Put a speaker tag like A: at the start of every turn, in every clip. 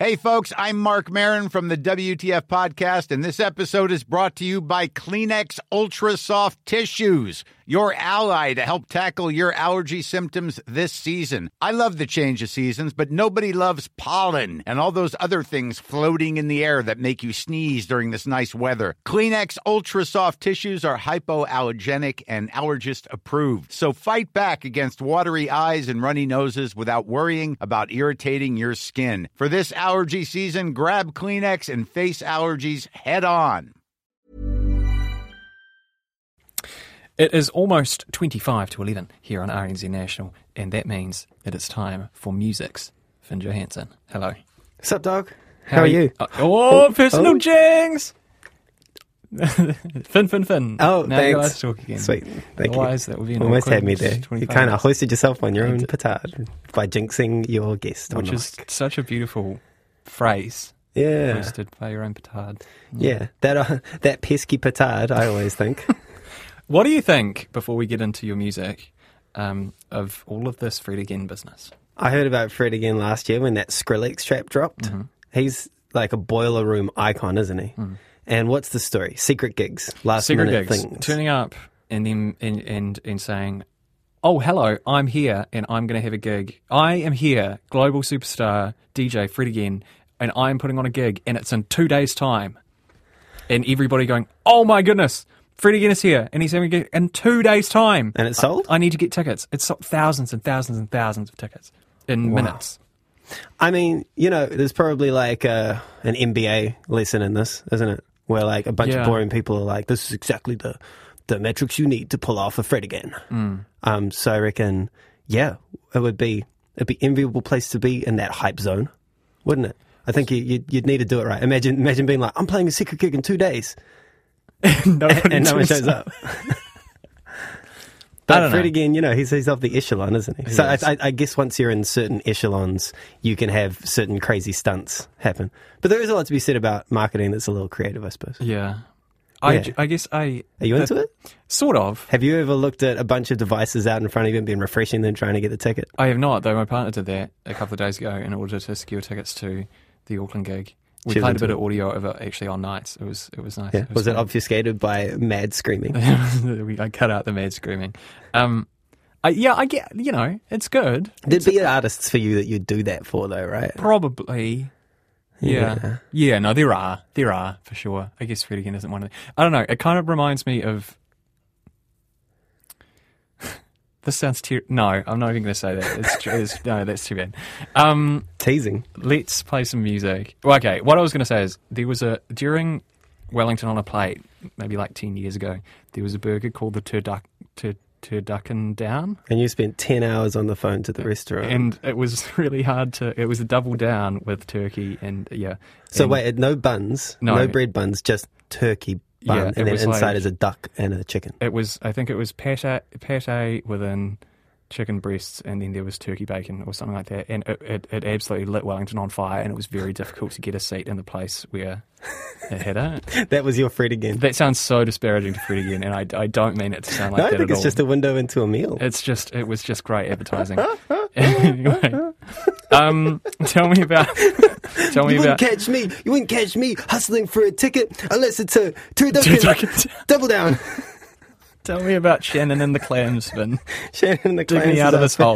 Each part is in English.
A: Hey, folks, I'm Mark Maron from the WTF Podcast, and this episode is brought to you by Kleenex Ultra Soft Tissues, your ally to help tackle your allergy symptoms this season. I love the change of seasons, but nobody loves pollen and all those other things floating in the air that make you sneeze during this nice weather. Kleenex Ultra Soft Tissues are hypoallergenic and allergist approved, so fight back against watery eyes and runny noses without worrying about irritating your skin. For this allergy season, grab Kleenex and face allergies head on.
B: It is almost 25 to 11 here on RNZ National, and that means that it's time for Music's Finn Johansson. Hello.
C: What's up, dog? How are you?
B: Personal jings! Finn.
C: Oh,
B: now
C: thanks.
B: You're allowed to talk again.
C: Sweet. Thank
B: Otherwise,
C: you.
B: that would be an
C: Almost
B: awkward
C: had me there.
B: 25
C: You kind of
B: minutes.
C: hoisted yourself on your own petard by jinxing your guest.
B: Which is such a beautiful phrase.
C: Yeah.
B: Hoisted by your own petard.
C: Yeah. That pesky petard, I always think.
B: What do you think, before we get into your music, of all of this Fred Again business?
C: I heard about Fred Again last year when that Skrillex trap dropped. Mm-hmm. He's like a boiler room icon, isn't he? Mm. And what's the story? Secret gigs, last minute things.
B: Turning up and then and saying, "Oh, hello, I'm here and I'm going to have a gig. I am here, global superstar DJ Fred Again, and I'm putting on a gig and it's in 2 days' time." And everybody going, "Oh my goodness, Fred Again is here and he's having a gig in 2 days' time."
C: And it's sold?
B: I need to get tickets. It's sold thousands and thousands and thousands of tickets in minutes.
C: I mean, there's probably like an MBA lesson in this, isn't it? Where like a bunch of boring people are like, this is exactly the metrics you need to pull off a Fred Again. So I reckon, it'd be enviable place to be in that hype zone, wouldn't it? I think you'd need to do it right. Imagine being like, I'm playing a secret gig in 2 days. and no one shows up. But Fred Again, he's of the echelon, isn't he? So I guess once you're in certain echelons, you can have certain crazy stunts happen. But there is a lot to be said about marketing that's a little creative, I suppose.
B: Yeah.
C: Yeah.
B: I guess
C: Are you into it?
B: Sort of.
C: Have you ever looked at a bunch of devices out in front of you and been refreshing them trying to get the ticket?
B: I have not, though my partner did that a couple of days ago in order to secure tickets to the Auckland gig. We played a bit of audio of it actually on nights. It was nice.
C: Yeah. Was it obfuscated by mad screaming?
B: I cut out the mad screaming. I get, it's good.
C: There'd be artists for you that you'd do that for, though, right?
B: Probably. Yeah. No, there are, for sure. I guess Fred Again isn't one of them. I don't know. It kind of reminds me of... This sounds No, I'm not even going to say that. No, that's too bad.
C: Teasing.
B: Let's play some music. Well, okay, what I was going to say is there was during Wellington on a Plate, maybe like 10 years ago, there was a burger called the Turducken Down.
C: And you spent 10 hours on the phone to the restaurant.
B: And it was really hard it was a double down with turkey and, yeah.
C: So wait, no buns, no bread buns, just turkey bun, and then inside is a duck and a chicken.
B: I think it was pate within chicken breasts, and then there was turkey bacon or something like that, and it absolutely lit Wellington on fire, and it was very difficult to get a seat in the place where it had it.
C: That was your Fred Again.
B: That sounds so disparaging to Fred Again, and I don't mean it to sound like that at all.
C: I think it's just a window into a meal.
B: It was just great advertising. Anyway, tell me about. You
C: wouldn't catch me hustling for a ticket unless it's a turducken. Double down.
B: Tell me about Shannon and the Clams, Finn.
C: Shannon and the Clams.
B: Dig me out of this hole.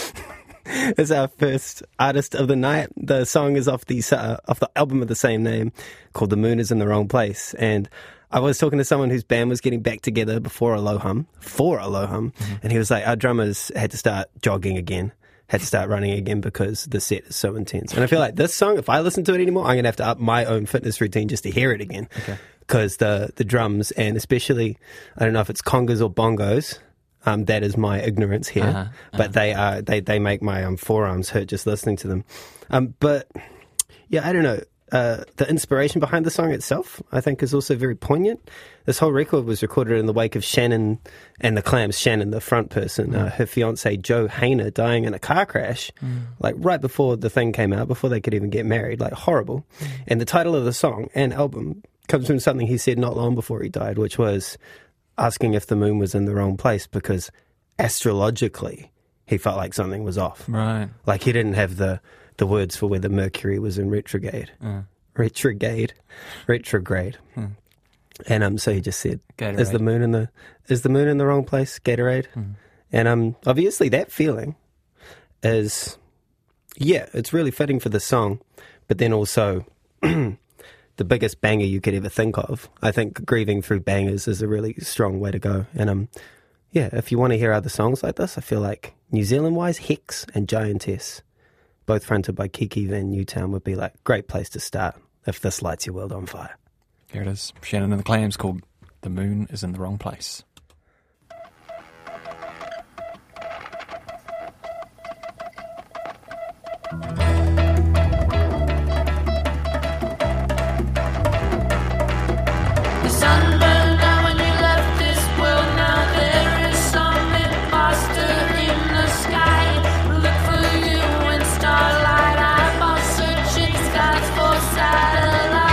C: It's our first artist of the night. The song is off the album of the same name, called "The Moon Is in the Wrong Place." And I was talking to someone whose band was getting back together for Aloham, and he was like, "Our drummers had to start jogging again, had to start running again because the set is so intense." And I feel like this song, if I listen to it anymore, I'm gonna have to up my own fitness routine just to hear it again.
B: Okay.
C: Because the drums, and especially, I don't know if it's congas or bongos, that is my ignorance here, but they make my forearms hurt just listening to them. But yeah, I don't know. The inspiration behind the song itself, I think, is also very poignant. This whole record was recorded in the wake of Shannon and the Clams. Shannon, the front person, her fiance Joe Hayner dying in a car crash, like right before the thing came out, before they could even get married, like horrible. And the title of the song and album comes from something he said not long before he died, which was asking if the moon was in the wrong place, because astrologically he felt like something was off.
B: Right.
C: Like he didn't have the words for whether Mercury was in retrograde. Retrograde. And so he just said,
B: Gatorade.
C: Is the moon in the wrong place? Gatorade. And obviously that feeling is, it's really fitting for the song, but then also the biggest banger you could ever think of. I think grieving through bangers is a really strong way to go. And if you want to hear other songs like this, I feel like New Zealand-wise, Hex and Giantess, both fronted by Kiki Van Newtown, would be like great place to start if this lights your world on fire.
B: Here it is. Shannon and the Clams, called The Moon is in the Wrong Place.
D: The sun burned out when you left this world. Now there is some imposter in the sky. Look for you in starlight. I'm searching skies for satellites.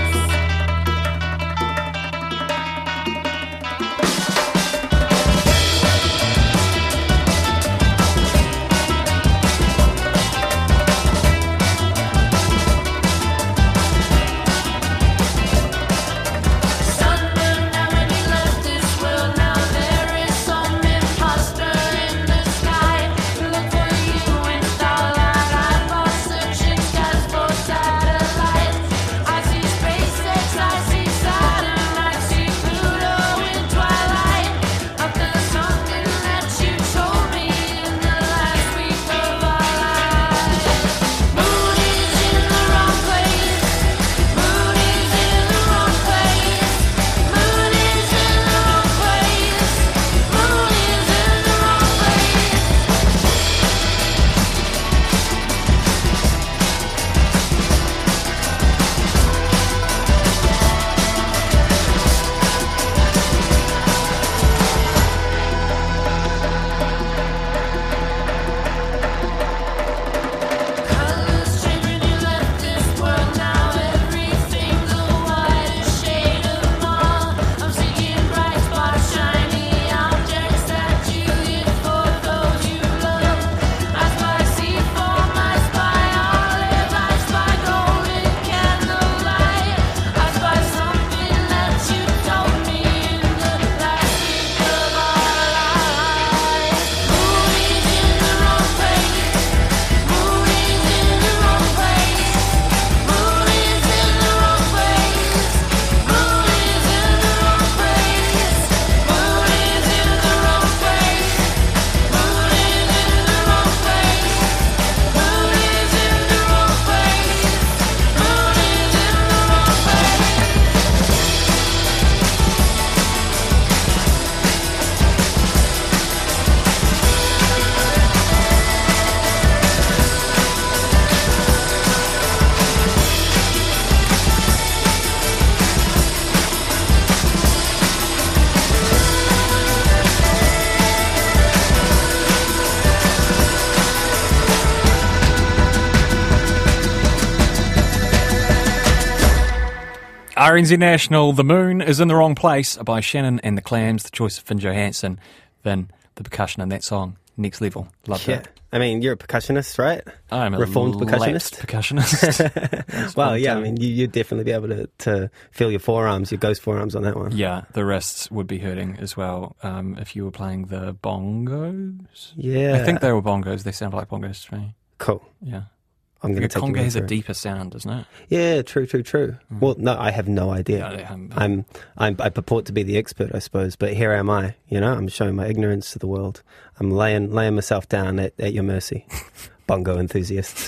B: RNZ National, The Moon is in the Wrong Place by Shannon and the Clams, the choice of Finn Johansson. Then the percussion in that song, next level. Loved it.
C: I mean, you're a percussionist, right?
B: I'm a
C: reformed
B: lapsed percussionist.
C: Well, yeah, I mean, you'd definitely be able to feel your forearms, your ghost forearms on that one.
B: Yeah, the wrists would be hurting as well if you were playing the bongos.
C: Yeah.
B: I think they were bongos. They sound like bongos to me.
C: Cool.
B: Yeah.
C: I'm going to take
B: conga
C: you
B: has a
C: through.
B: deeper sound, doesn't it?
C: Yeah, true. Well, no, I have no idea.
B: Yeah,
C: I purport to be the expert, I suppose, but here am I. You know, I'm showing my ignorance to the world. I'm laying myself down at your mercy, bongo enthusiasts.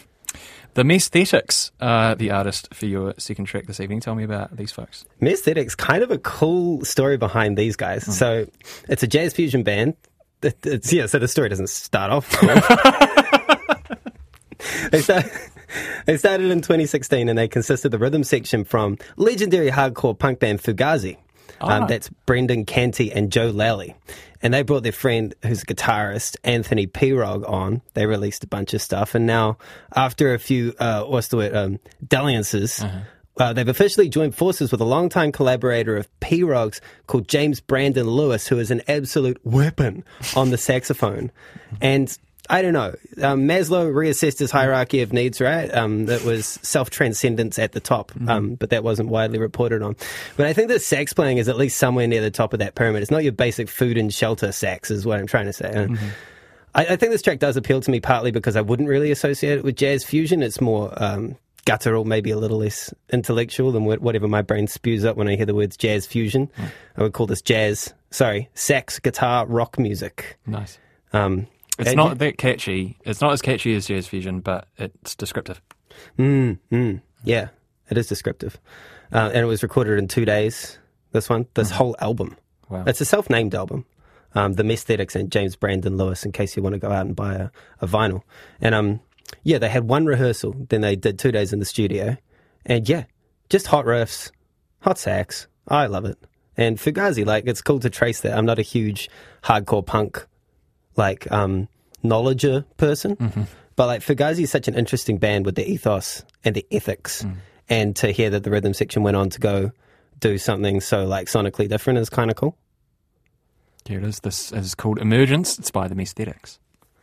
B: The Mesthetics are the artist for your second track this evening. Tell me about these folks.
C: Mesthetics, kind of a cool story behind these guys. So it's a jazz fusion band. So the story doesn't start off They started in 2016 and they consist of the rhythm section from legendary hardcore punk band Fugazi. That's Brendan Canty and Joe Lally. And they brought their friend, who's a guitarist, Anthony Pirog, on. They released a bunch of stuff. And now, after a few, dalliances, they've officially joined forces with a longtime collaborator of P-Rogs called James Brandon Lewis, who is an absolute weapon on the saxophone. And I don't know, Maslow reassessed his hierarchy of needs, right? That was self-transcendence at the top, but that wasn't widely reported on. But I think that sax playing is at least somewhere near the top of that pyramid. It's not your basic food and shelter sax is what I'm trying to say. I think this track does appeal to me partly because I wouldn't really associate it with jazz fusion. It's more guttural, maybe a little less intellectual than whatever my brain spews up when I hear the words jazz fusion. I would call this sax, guitar, rock music.
B: Nice. It's not that catchy. It's not as catchy as jazz fusion, but it's descriptive.
C: Yeah, it is descriptive. And it was recorded in 2 days, this whole album.
B: Wow.
C: It's a self-named album. The Mesthetics and James Brandon Lewis, in case you want to go out and buy a vinyl. And they had one rehearsal, then they did 2 days in the studio. And just hot riffs, hot sax. I love it. And Fugazi, it's cool to trace that. I'm not a huge hardcore punk knowledger person, but Fugazi is such an interesting band with the ethos and the ethics, and to hear that the rhythm section went on to go do something so sonically different is kind of cool.
B: Here it is. This is called Emergence. It's by the Mesthetics.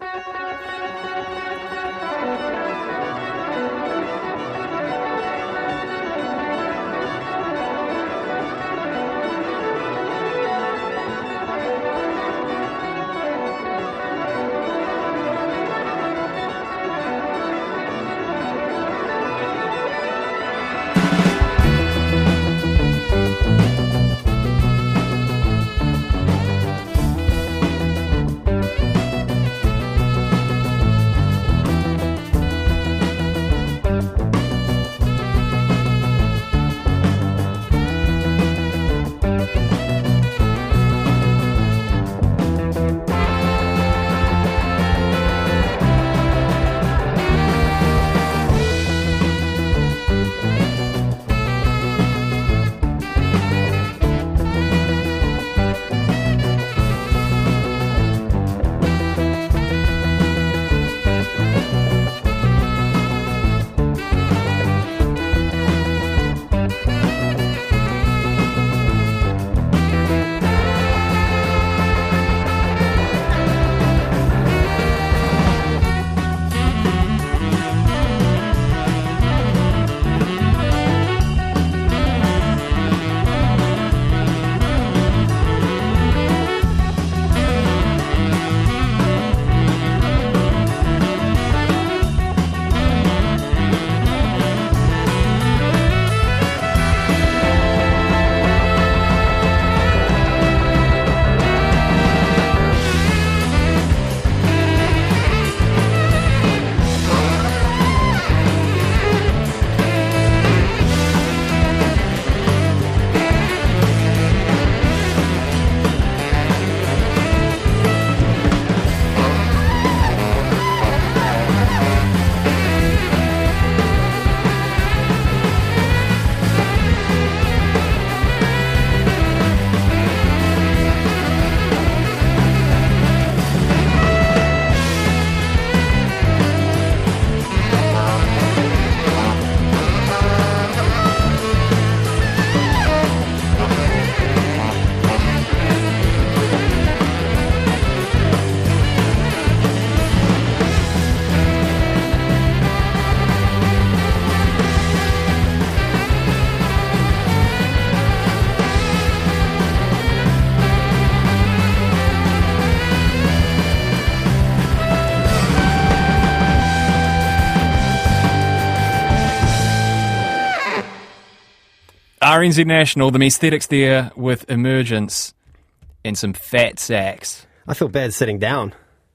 B: RNZ National, the Mesthetics there with Emergence and some fat sax.
C: I feel bad sitting down.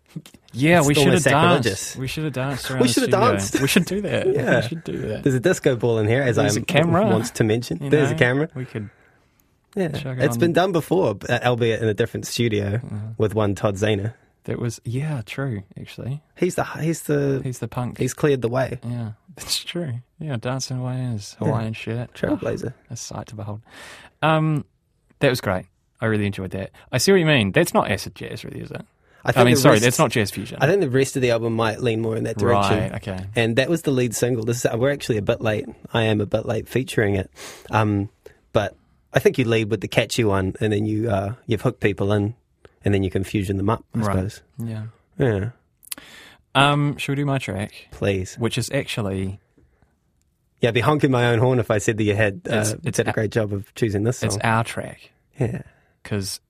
B: Yeah,
C: It's
B: we should have
C: almost
B: danced. We should have danced around
C: We
B: the
C: should have
B: studio.
C: danced.
B: We should do that.
C: Yeah.
B: We should do that.
C: There's a disco ball in here, as I
B: There's a camera.
C: want to mention.
B: You
C: There's
B: know,
C: a camera.
B: We could.
C: Yeah,
B: Chuck it
C: it's
B: on.
C: been done before, albeit in a different studio with one Todd Zahner.
B: That was true. Actually,
C: He's the
B: he's the punk.
C: he's cleared the way.
B: Yeah, that's true. Yeah, dancing away in his Hawaiian shirt.
C: Trailblazer.
B: A sight to behold. That was great. I really enjoyed that. I see what you mean. That's not acid jazz, really, is it? I mean,
C: the
B: sorry,
C: rest-
B: that's not jazz fusion.
C: I think the rest of the album might lean more in that direction.
B: Right, okay.
C: And that was the lead single. We're actually a bit late. I am a bit late featuring it. But I think you lead with the catchy one, and then you've hooked people in, and then you can fusion them up, I suppose.
B: Yeah.
C: Yeah.
B: Should we do my track?
C: Please.
B: Which is actually...
C: Yeah, I'd be honking my own horn if I said that you had
B: It's
C: did a great job of choosing this song.
B: It's our track.
C: Yeah.
B: Because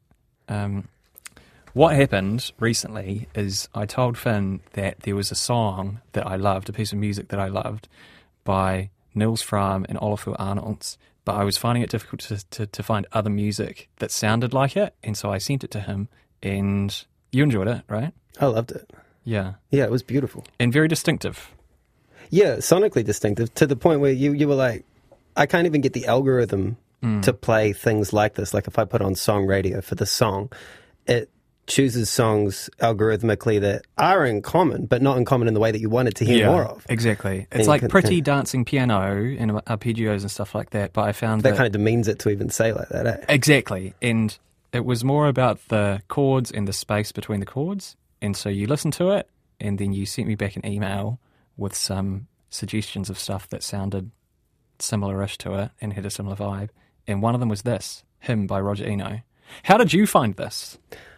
B: what happened recently is I told Finn that there was a song that I loved, a piece of music that I loved, by Nils Fram and Olafur Arnolds, but I was finding it difficult to find other music that sounded like it, and so I sent it to him, and you enjoyed it, right?
C: I loved it.
B: Yeah.
C: Yeah, it was beautiful.
B: And very distinctive.
C: Yeah, sonically distinctive, to the point where you were like, I can't even get the algorithm to play things like this. Like if I put on song radio for the song, it chooses songs algorithmically that are in common, but not in common in the way that you wanted to hear more of.
B: Exactly.
C: And
B: It's
C: you
B: like
C: can-
B: pretty dancing piano and arpeggios and stuff like that, but I found
C: That kind of demeans it to even say like that, eh?
B: Exactly. And it was more about the chords and the space between the chords. And so you listened to it, and then you sent me back an email with some suggestions of stuff that sounded similar-ish to it and had a similar vibe. And one of them was this, Him by Roger Eno. How did you find this?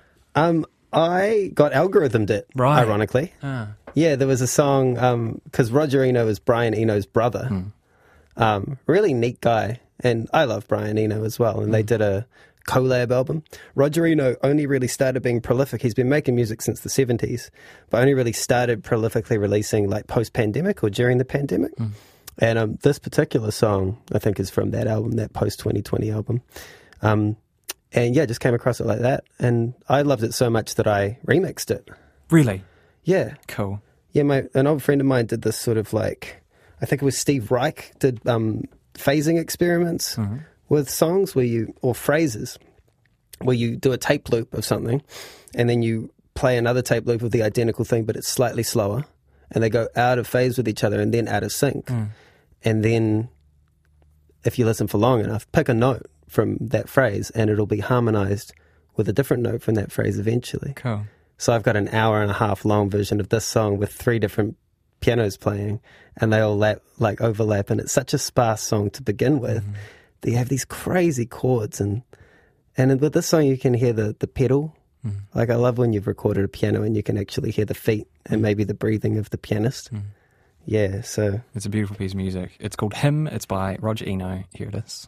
C: I got algorithmed it,
B: Right.
C: ironically. Yeah, there was a song, because Roger Eno is Brian Eno's brother. Really neat guy. And I love Brian Eno as well. And they did a collab album. Roger Eno only really started being prolific. He's been making music since the 70s, but only really started prolifically releasing like post-pandemic or during the pandemic. And this particular song, I think, is from that album, that post-2020 album. And yeah, just came across it like that. And I loved it so much that I remixed it.
B: Really?
C: Yeah.
B: Cool.
C: Yeah, an old friend of mine did this sort of like, I think it was Steve Reich, did phasing experiments with songs or phrases, where you do a tape loop of something and then you play another tape loop of the identical thing, but it's slightly slower, and they go out of phase with each other and then out of sync. And then if you listen for long enough, pick a note from that phrase and it'll be harmonized with a different note from that phrase eventually.
B: Cool.
C: So I've got an hour and a half long version of this song with 3 different pianos playing, and they all overlap, and it's such a sparse song to begin with. You have these crazy chords, and with this song you can hear the pedal. Like I love when you've recorded a piano and you can actually hear the feet and maybe the breathing of the pianist. Yeah, so
B: It's a beautiful piece of music. It's called Him. It's by Roger Eno. Here it is.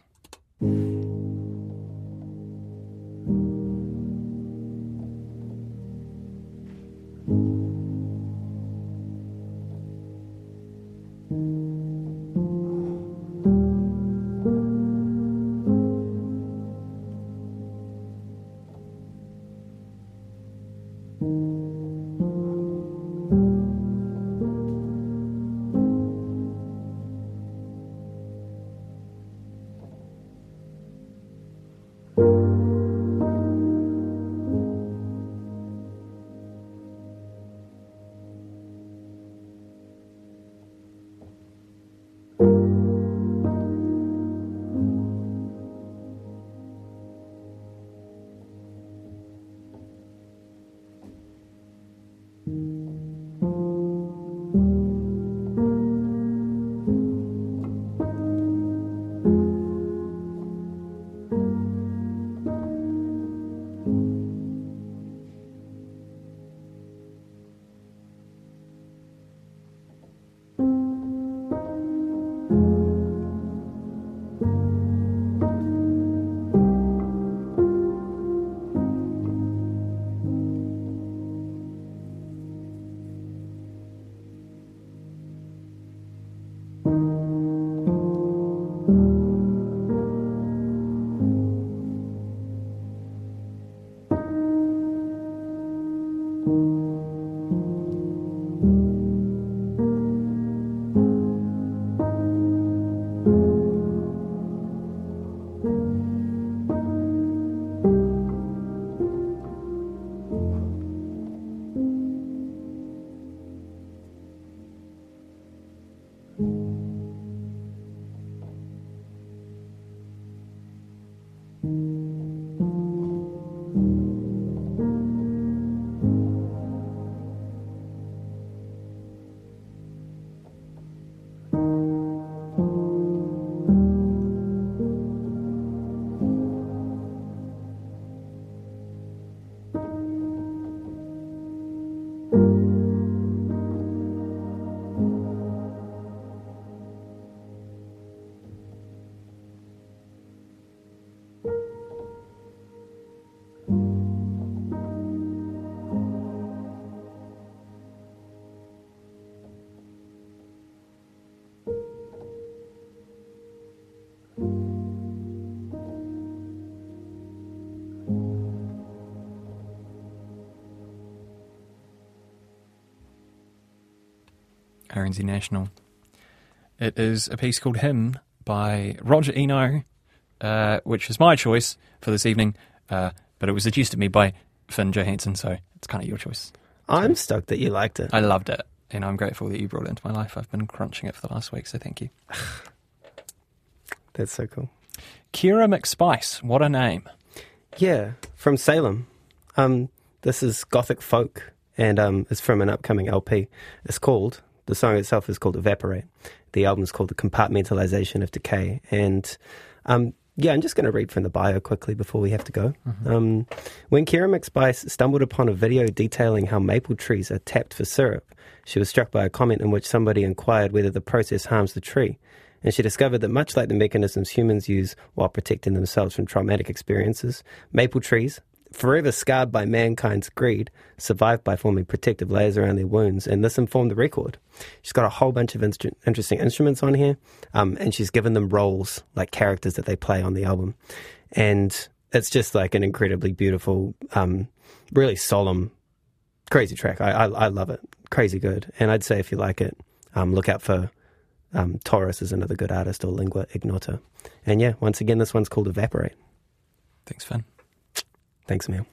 B: RNZ National. It is a piece called Hymn by Roger Eno, which is my choice for this evening, but it was suggested to me by Finn Johansson, so it's kind of your choice.
C: I'm stoked that you liked it.
B: I loved it, and I'm grateful that you brought it into my life. I've been crunching it for the last week, so thank you.
C: That's so cool.
B: Kira McSpice, what a name.
C: Yeah, from Salem. This is gothic folk, and it's from an upcoming LP. The song itself is called Evaporate. The album is called The Compartmentalization of Decay. And I'm just going to read from the bio quickly before we have to go.
B: Mm-hmm.
C: When Kira McSpice stumbled upon a video detailing how maple trees are tapped for syrup, she was struck by a comment in which somebody inquired whether the process harms the tree. And she discovered that much like the mechanisms humans use while protecting themselves from traumatic experiences, maple trees, forever scarred by mankind's greed, survived by forming protective layers around their wounds, and this informed the record. She's got a whole bunch of interesting instruments on here, and she's given them roles, like characters that they play on the album. And it's just like an incredibly beautiful, really solemn, crazy track. I love it. Crazy good. And I'd say if you like it, look out for Taurus is another good artist, or Lingua Ignota. And yeah, once again, this one's called Evaporate.
B: Thanks, Finn.
C: Thanks, Emil.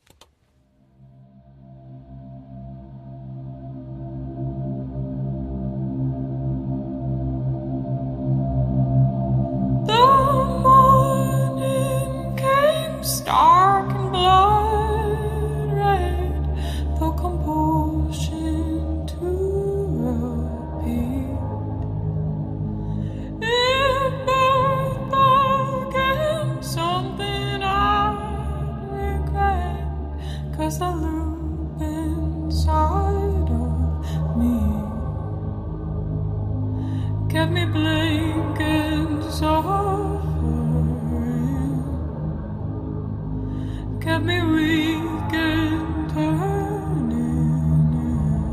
D: The morning came stark and blood red, the compulsion to repeat. It birthed again something I regret, 'cause the loop inside of me kept me blinking, suffering, kept me weak and turning in.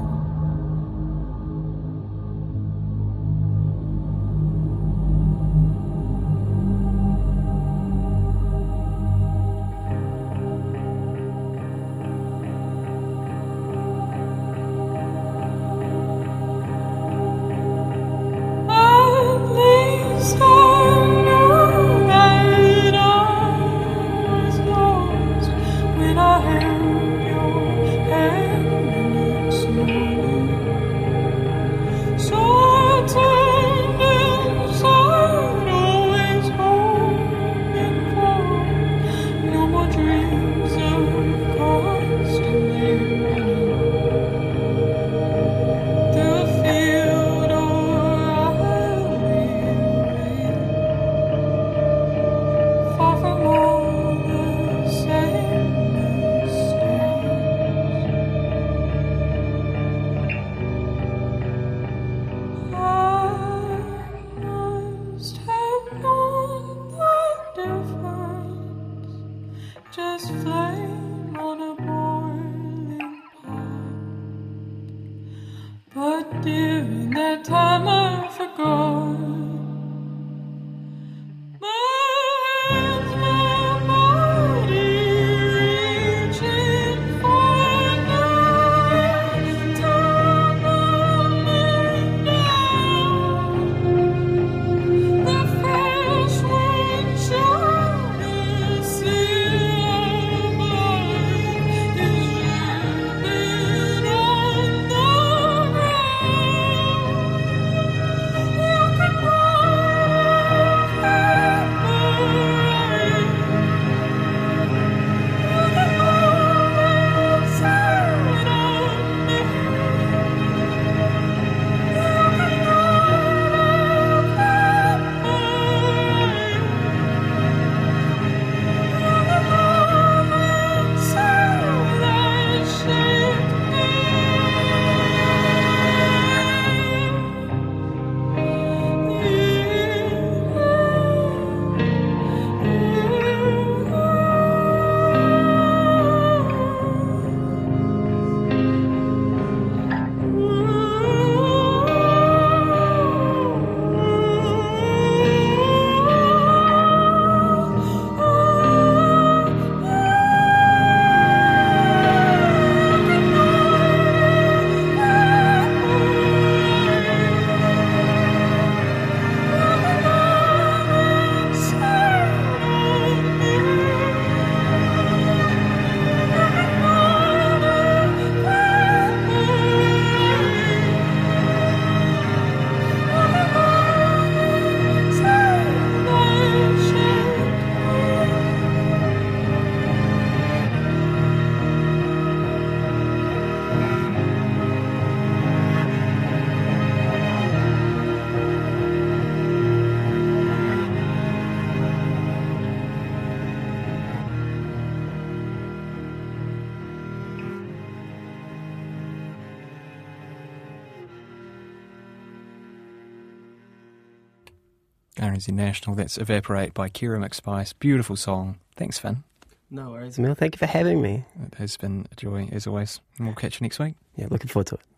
D: At least I knew that I was lost when I held your hand next morning. So I turned inside, always hoping for no more dreams of constantly running through a field or alleyway, far from all the same mistakes. I must have known the difference, just flame on a boiling pot. But during that time I forgot my hands, my body reaching for night, tumbling down. The fresh wind shining, seal of life is dripping on the ground. You can
B: RNZ National. That's Evaporate by Kira McSpice. Beautiful song. Thanks, Finn.
C: No worries, Mel. Thank you for having me.
B: It has been a joy, as always. And we'll catch you next week.
C: Yeah, looking forward to it.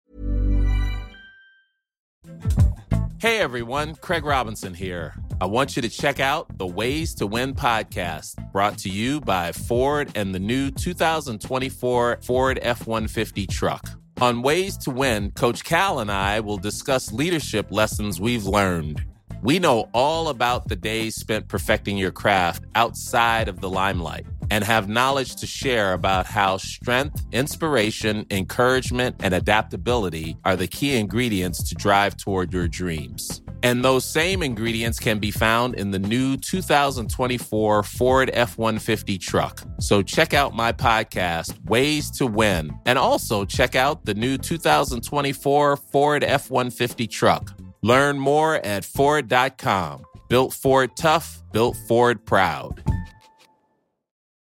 E: Hey everyone, Craig Robinson here. I want you to check out the Ways to Win podcast, brought to you by Ford and the new 2024 Ford F-150 truck. On Ways to Win, Coach Cal and I will discuss leadership lessons we've learned. We know all about the days spent perfecting your craft outside of the limelight and have knowledge to share about how strength, inspiration, encouragement, and adaptability are the key ingredients to drive toward your dreams. And those same ingredients can be found in the new 2024 Ford F-150 truck. So check out my podcast, Ways to Win, and also check out the new 2024 Ford F-150 truck. Learn more at Ford.com. Built Ford tough, built Ford proud.